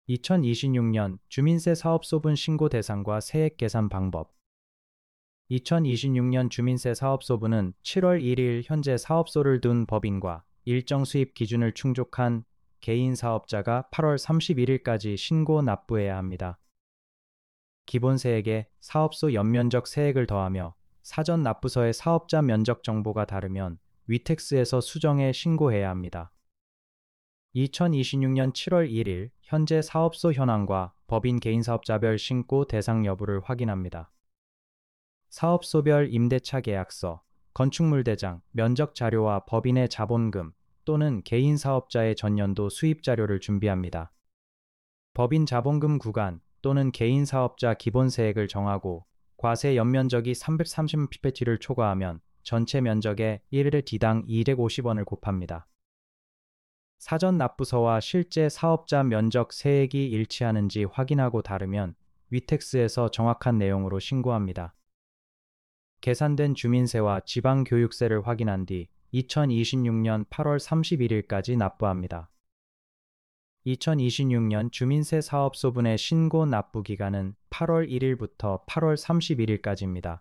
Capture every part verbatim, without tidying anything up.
이천이십육 년 주민세 사업소분 신고 대상과 세액 계산 방법. 이천이십육 년 주민세 사업소분은 칠월 일일 현재 사업소를 둔 법인과 일정 수입 기준을 충족한 개인 사업자가 팔월 삼십일일까지 신고 납부해야 합니다. 기본세액에 사업소 연면적 세액을 더하며 사전 납부서의 사업자 면적 정보가 다르면 위텍스에서 수정해 신고해야 합니다. 이천이십육 년 칠월 일일 현재 사업소 현황과 법인 개인사업자별 신고 대상 여부를 확인합니다. 사업소별 임대차 계약서, 건축물 대장, 면적 자료와 법인의 자본금 또는 개인사업자의 전년도 수입 자료를 준비합니다. 법인 자본금 구간 또는 개인사업자 기본세액을 정하고 과세 연면적이 삼백삼십 피피티를 초과하면 전체 면적의 일 디당 이백오십 원을 곱합니다. 사전 납부서와 실제 사업자 면적 세액이 일치하는지 확인하고 다르면 위텍스에서 정확한 내용으로 신고합니다. 계산된 주민세와 지방교육세를 확인한 뒤 이천이십육 년 팔월 삼십일일까지 납부합니다. 이천이십육 년 주민세 사업소분의 신고 납부 기간은 팔월 일일부터 팔월 삼십일일까지입니다.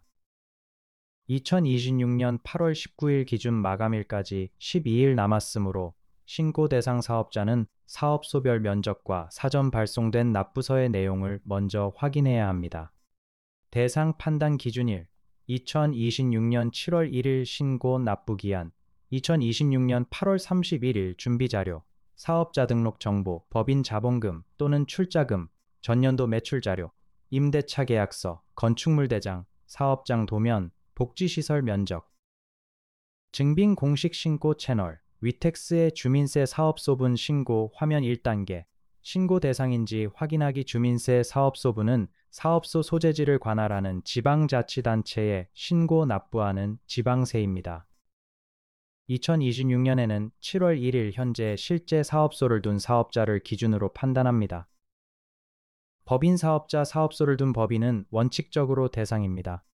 이천이십육 년 팔월 십구일 기준 마감일까지 십이일 남았으므로 신고 대상 사업자는 사업소별 면적과 사전 발송된 납부서의 내용을 먼저 확인해야 합니다. 대상 판단 기준일 이천이십육 년 칠월 일일 신고 납부 기한 이천이십육 년 팔월 삼십일일 준비자료 사업자 등록 정보, 법인 자본금 또는 출자금, 전년도 매출 자료, 임대차 계약서, 건축물 대장, 사업장 도면, 복지시설 면적. 증빙 공식 신고 채널 위텍스의 주민세 사업소분 신고 화면 일 단계 신고 대상인지 확인하기 주민세 사업소분은 사업소 소재지를 관할하는 지방자치단체에 신고 납부하는 지방세입니다. 이천이십육 년에는 칠월 일일 현재 실제 사업소를 둔 사업자를 기준으로 판단합니다. 법인 사업자 사업소를 둔 법인은 원칙적으로 대상입니다.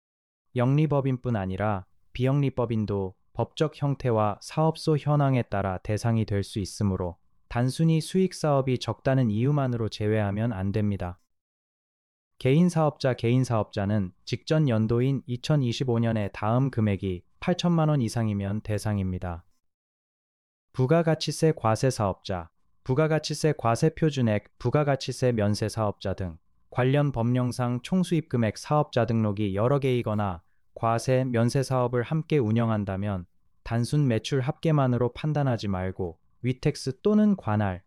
영리법인뿐 아니라 비영리법인도 법적 형태와 사업소 현황에 따라 대상이 될 수 있으므로 단순히 수익사업이 적다는 이유만으로 제외하면 안 됩니다. 개인사업자 개인사업자는 직전 연도인 이천이십오 년에 다음 금액이 팔천만 원 이상이면 대상입니다. 부가가치세 과세사업자, 부가가치세 과세표준액, 부가가치세 면세사업자 등 관련 법령상 총수입금액 사업자 등록이 여러 개이거나 과세, 면세 사업을 함께 운영한다면 단순 매출 합계만으로 판단하지 말고 위텍스 또는 관할,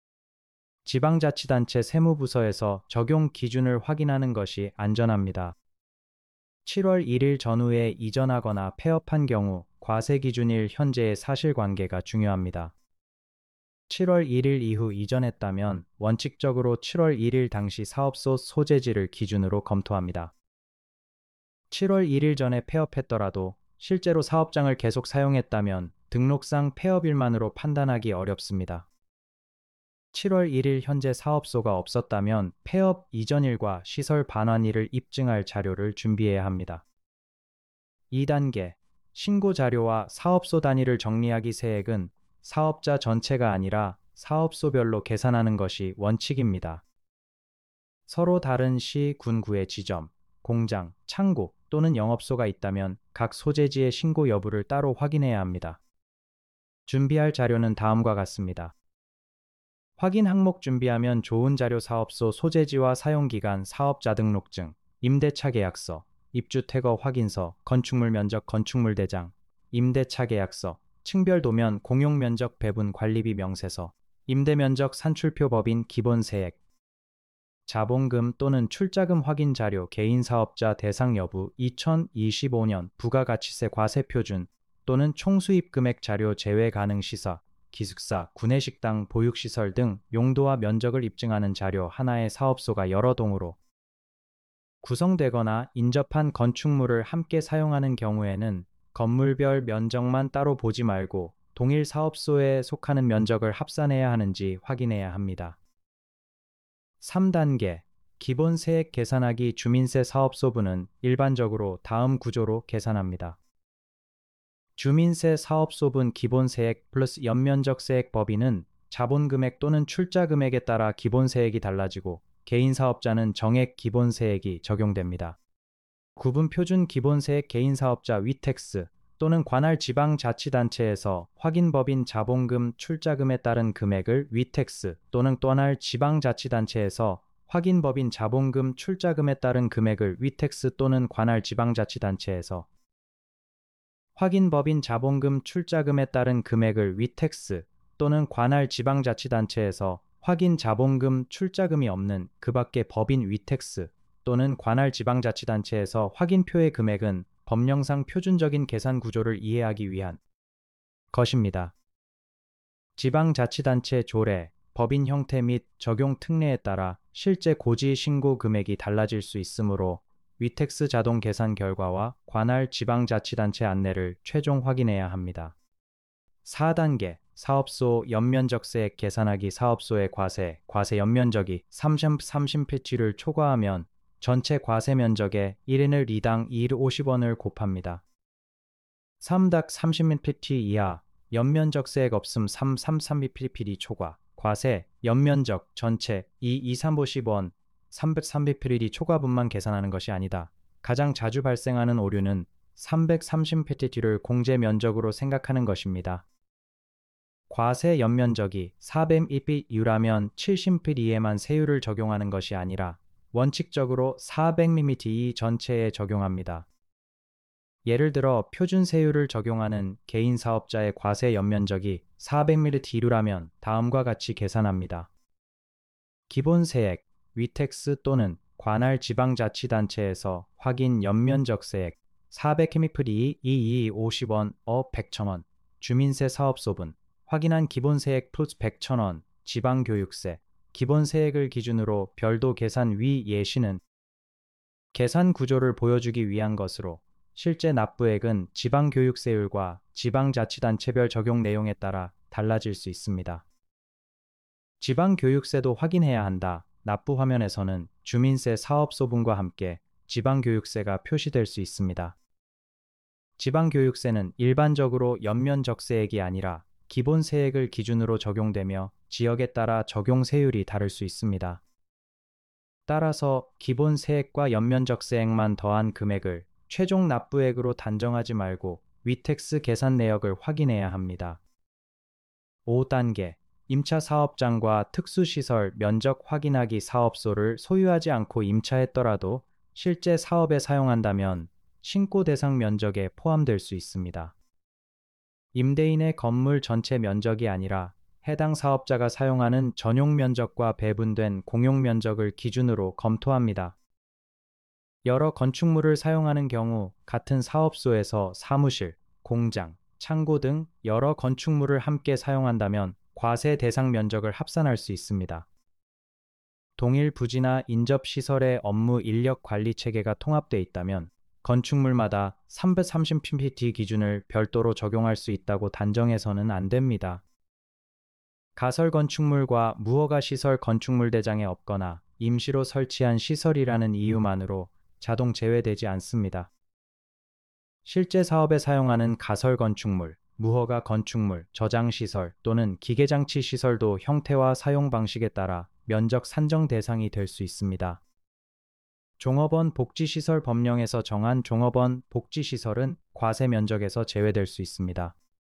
지방자치단체 세무부서에서 적용 기준을 확인하는 것이 안전합니다. 칠월 일일 전후에 이전하거나 폐업한 경우 과세 기준일 현재의 사실관계가 중요합니다. 칠월 일일 이후 이전했다면 원칙적으로 칠월 일일 당시 사업소 소재지를 기준으로 검토합니다. 칠월 일일 전에 폐업했더라도 실제로 사업장을 계속 사용했다면 등록상 폐업일만으로 판단하기 어렵습니다. 칠월 일일 현재 사업소가 없었다면 폐업 이전일과 시설 반환일을 입증할 자료를 준비해야 합니다. 이 단계 신고 자료와 사업소 단위를 정리하기 세액은 사업자 전체가 아니라 사업소별로 계산하는 것이 원칙입니다. 서로 다른 시, 군, 구의 지점, 공장, 창고 또는 영업소가 있다면 각 소재지의 신고 여부를 따로 확인해야 합니다. 준비할 자료는 다음과 같습니다. 확인 항목 준비하면 좋은 자료 사업소 소재지와 사용기간 사업자 등록증, 임대차 계약서, 입주 퇴거 확인서, 건축물 면적 건축물 대장, 임대차 계약서, 층별 도면 공용 면적 배분 관리비 명세서, 임대 면적 산출표 법인 기본세액, 자본금 또는 출자금 확인 자료 개인 사업자 대상 여부 이천이십오 년 부가가치세 과세표준 또는 총수입 금액 자료 제외 가능 시사, 기숙사, 구내식당, 보육시설 등 용도와 면적을 입증하는 자료 하나의 사업소가 여러 동으로 구성되거나 인접한 건축물을 함께 사용하는 경우에는 건물별 면적만 따로 보지 말고 동일 사업소에 속하는 면적을 합산해야 하는지 확인해야 합니다. 삼 단계 기본세액 계산하기 주민세 사업소분은 일반적으로 다음 구조로 계산합니다. 주민세 사업소분 기본세액 플러스 연면적세액 법인은 자본금액 또는 출자금액에 따라 기본세액이 달라지고 개인사업자는 정액 기본세액이 적용됩니다. 구분 표준 기본세액 개인사업자 위택스 또는 관할 지방자치단체에서 확인법인 자본금 출자금에 따른 금액을 위택스 또는 관할 지방자치단체에서 확인법인 자본금 출자금에 따른 금액을 위택스 또는 관할 지방자치단체에서 확인법인 자본금 출자금에 따른 금액을 위택스 또는 관할 지방자치단체에서 확인 자본금 출자금이 없는 그 밖의 법인 위택스 또는 관할 지방자치단체에서 확인표의 금액은 법령상 표준적인 계산 구조를 이해하기 위한 것입니다. 지방자치단체 조례, 법인 형태 및 적용 특례에 따라 실제 고지 신고 금액이 달라질 수 있으므로 위택스 자동 계산 결과와 관할 지방자치단체 안내를 최종 확인해야 합니다. 사 단계 사업소 연면적세액 계산하기. 사업소의 과세, 과세 연면적이 삼십, 삼십 피티를 초과하면 전체 과세 면적의 일인을 리당 일 오십 원을 곱합니다. 삼 닭 삼십 피티 이하 연면적세액 없음. 삼, 삼, 삼 피티 초과 과세 연면적 전체 이, 이, 삼 오십 원 삼백삼십 피티 초과분만 계산하는 것이 아니다. 가장 자주 발생하는 오류는 삼백삼십 피티를 공제 면적으로 생각하는 것입니다. 과세 연면적이 사백 피티 이하라면 칠십 피티에만 세율을 적용하는 것이 아니라 원칙적으로 사백 밀리미터 전체에 적용합니다. 예를 들어 표준 세율을 적용하는 개인 사업자의 과세 연면적이 사백 밀리미터 이하라면 다음과 같이 계산합니다. 기본세액, 위택스 또는 관할 지방자치단체에서 확인 연면적세액 사백 밀리미터 이, 오십 원, 어 백천 원, 주민세 사업소분, 확인한 기본세액 플러스 백천 원, 지방교육세, 기본세액을 기준으로 별도 계산. 위 예시는 계산 구조를 보여주기 위한 것으로 실제 납부액은 지방교육세율과 지방자치단체별 적용 내용에 따라 달라질 수 있습니다. 지방교육세도 확인해야 한다. 납부 화면에서는 주민세 사업소분과 함께 지방교육세가 표시될 수 있습니다. 지방교육세는 일반적으로 연면적세액이 아니라 기본세액을 기준으로 적용되며 지역에 따라 적용 세율이 다를 수 있습니다. 따라서 기본세액과 연면적세액만 더한 금액을 최종 납부액으로 단정하지 말고 위택스 계산 내역을 확인해야 합니다. 오 단계 임차 사업장과 특수시설 면적 확인하기. 사업소를 소유하지 않고 임차했더라도 실제 사업에 사용한다면 신고 대상 면적에 포함될 수 있습니다. 임대인의 건물 전체 면적이 아니라 해당 사업자가 사용하는 전용 면적과 배분된 공용 면적을 기준으로 검토합니다. 여러 건축물을 사용하는 경우 같은 사업소에서 사무실, 공장, 창고 등 여러 건축물을 함께 사용한다면 과세 대상 면적을 합산할 수 있습니다. 동일 부지나 인접시설의 업무 인력 관리 체계가 통합되어 있다면 건축물마다 삼백삼십 피티 기준을 별도로 적용할 수 있다고 단정해서는 안 됩니다. 가설 건축물과 무허가 시설 건축물 대장에 없거나 임시로 설치한 시설이라는 이유만으로 자동 제외되지 않습니다. 실제 사업에 사용하는 가설 건축물, 무허가 건축물, 저장시설 또는 기계장치 시설도 형태와 사용 방식에 따라 면적 산정 대상이 될 수 있습니다. 종업원 복지시설 법령에서 정한 종업원 복지시설은 과세 면적에서 제외될 수 있습니다.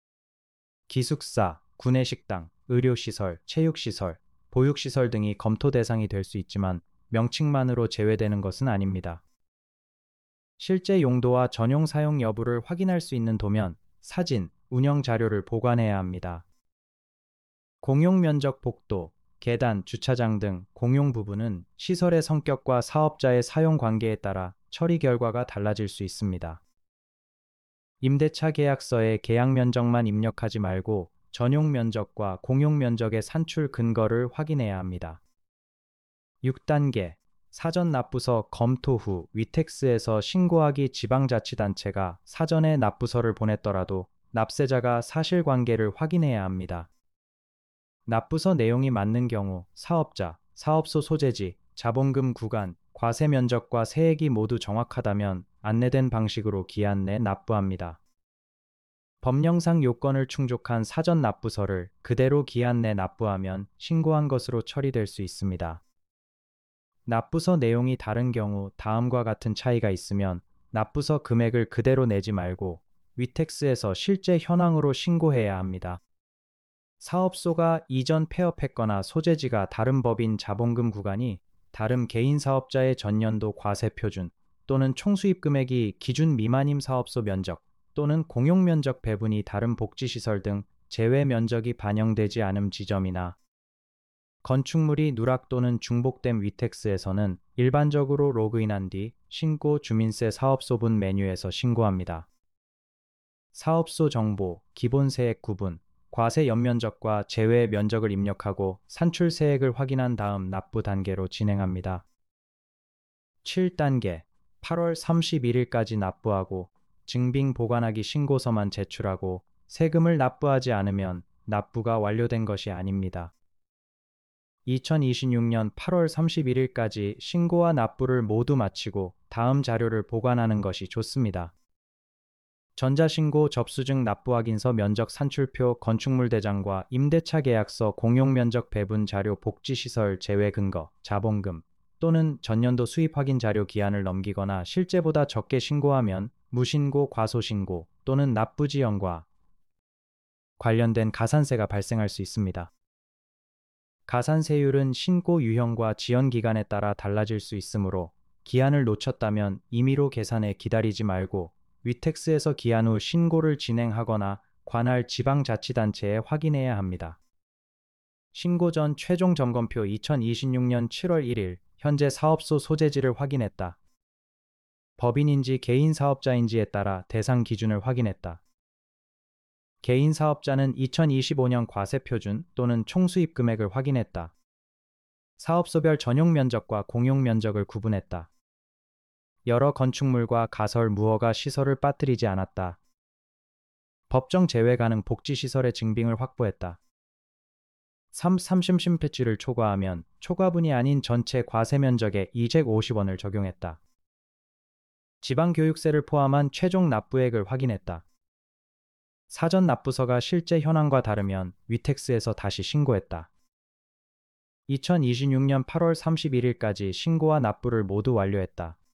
기숙사, 구내식당, 의료시설, 체육시설, 보육시설 등이 검토 대상이 될 수 있지만 명칭만으로 제외되는 것은 아닙니다. 실제 용도와 전용 사용 여부를 확인할 수 있는 도면, 사진, 운영 자료를 보관해야 합니다. 공용 면적 복도, 계단, 주차장 등 공용 부분은 시설의 성격과 사업자의 사용 관계에 따라 처리 결과가 달라질 수 있습니다. 임대차 계약서에 계약 면적만 입력하지 말고 전용 면적과 공용 면적의 산출 근거를 확인해야 합니다. 육 단계 사전 납부서 검토 후 위택스에서 신고하기. 지방자치단체가 사전에 납부서를 보냈더라도 납세자가 사실관계를 확인해야 합니다. 납부서 내용이 맞는 경우 사업자, 사업소 소재지, 자본금 구간, 과세 면적과 세액이 모두 정확하다면 안내된 방식으로 기한 내 납부합니다. 법령상 요건을 충족한 사전 납부서를 그대로 기한 내 납부하면 신고한 것으로 처리될 수 있습니다. 납부서 내용이 다른 경우 다음과 같은 차이가 있으면 납부서 금액을 그대로 내지 말고 위택스에서 실제 현황으로 신고해야 합니다. 사업소가 이전 폐업했거나 소재지가 다른 법인 자본금 구간이 다른 개인 사업자의 전년도 과세 표준 또는 총수입 금액이 기준 미만임 사업소 면적 또는 공용 면적 배분이 다른 복지시설 등 제외 면적이 반영되지 않은 지점이나 건축물이 누락 또는 중복된 위택스에서는 일반적으로 로그인한 뒤 신고 주민세 사업소분 메뉴에서 신고합니다. 사업소 정보, 기본세액 구분, 과세 연면적과 제외 면적을 입력하고 산출세액을 확인한 다음 납부 단계로 진행합니다. 칠 단계, 팔월 삼십일일까지 납부하고 증빙 보관하기 신고서만 제출하고 세금을 납부하지 않으면 납부가 완료된 것이 아닙니다. 이천이십육년 팔월 삼십일일까지 신고와 납부를 모두 마치고 다음 자료를 보관하는 것이 좋습니다. 전자신고 접수증 납부확인서 면적 산출표 건축물 대장과 임대차 계약서 공용 면적 배분 자료 복지시설 제외 근거 자본금 또는 전년도 수입 확인 자료 기한을 넘기거나 실제보다 적게 신고하면 무신고 과소신고 또는 납부지연과 관련된 가산세가 발생할 수 있습니다. 가산세율은 신고 유형과 지연 기간에 따라 달라질 수 있으므로 기한을 놓쳤다면 임의로 계산해 기다리지 말고 위택스에서 기한 후 신고를 진행하거나 관할 지방자치단체에 확인해야 합니다. 신고 전 최종 점검표 이천이십육년 칠월 일일 현재 사업소 소재지를 확인했다. 법인인지 개인 사업자인지에 따라 대상 기준을 확인했다. 개인 사업자는 이천이십오년 과세 표준 또는 총수입 금액을 확인했다. 사업소별 전용 면적과 공용 면적을 구분했다. 여러 건축물과 가설 무허가 시설을 빠뜨리지 않았다. 법정 제외 가능 복지시설의 증빙을 확보했다. 삼. 삼심 패치를 초과하면 초과분이 아닌 전체 과세 면적에 이백오십 원을 적용했다. 지방교육세를 포함한 최종 납부액을 확인했다. 사전 납부서가 실제 현황과 다르면 위택스에서 다시 신고했다. 이천이십육년 팔월 삼십일일까지 신고와 납부를 모두 완료했다.